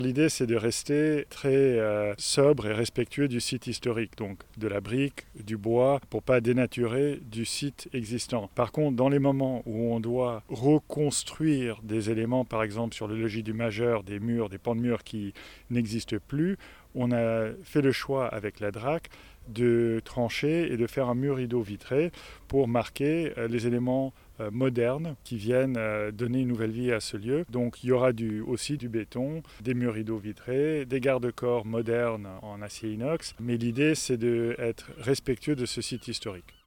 L'idée, c'est de rester très sobre et respectueux du site historique, donc de la brique, du bois, pour ne pas dénaturer du site existant. Par contre, dans les moments où on doit reconstruire des éléments, par exemple sur le logis du majeur, des murs, des pans de murs qui n'existent plus, on a fait le choix avec la DRAC de trancher et de faire un mur rideau vitré pour marquer les éléments modernes qui viennent donner une nouvelle vie à ce lieu. Donc il y aura aussi du béton, des murs rideaux vitrés, des garde-corps modernes en acier inox, mais l'idée c'est d'être respectueux de ce site historique.